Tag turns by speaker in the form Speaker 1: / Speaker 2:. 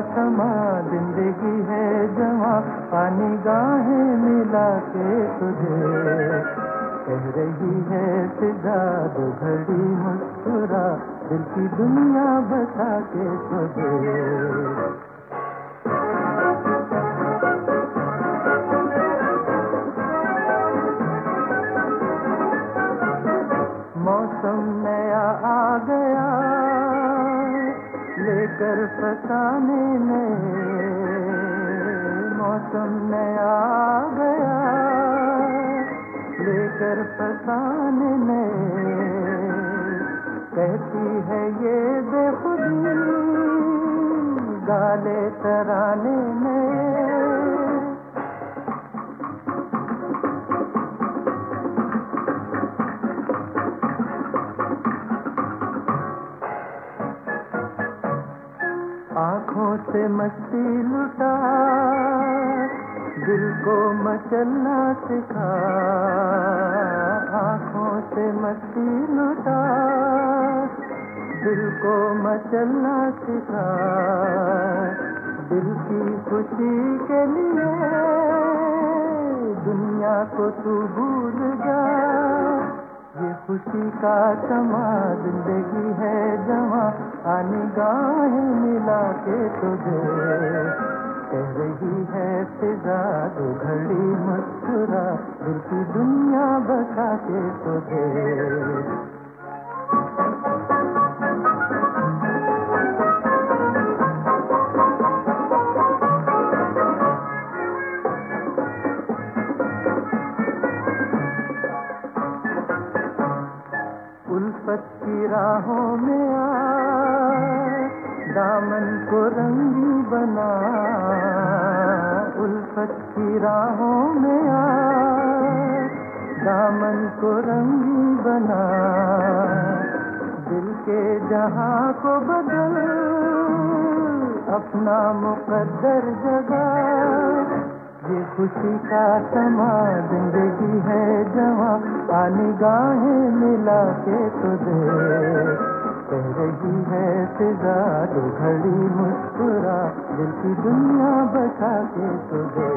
Speaker 1: समा जिंदगी है जवां, पानी गाहें मिला के तुझे कह रही है फिजा, दो घड़ी मुस्कुरा दिल की दुनिया बता के तुझे। मौसम नया आ गया लेकर फसाने में, मौसम नया आ गया लेकर फसाने में, कहती है ये बेखुदी गाले तराने में। आँखों से मस्ती लुटा दिल को मचलना सिखा, आँखों से मस्ती लुटा दिल को मचलना सिखा, दिल की खुशी के लिए दुनिया को तू भूल जा, ये खुशी का समा जिंदगी है जवां, आनी गाहें मिला के तुझे कह रही है फिजा, दो घड़ी मुस्कुरा दिल की दुनिया बता के तुझे। उल्फत की राहों में आ दामन को रंगी बना, उल्फत की राहों में आ दामन को रंगी बना, दिल के जहां को बदल अपना मुकद्दर जगा, ये खुशी का समा जिंदगी है जवां, पानी गाहें मिला के तुझे कह रही है फिजा, दो घड़ी मुस्कुरा दिल की दुनिया बता के तुझे।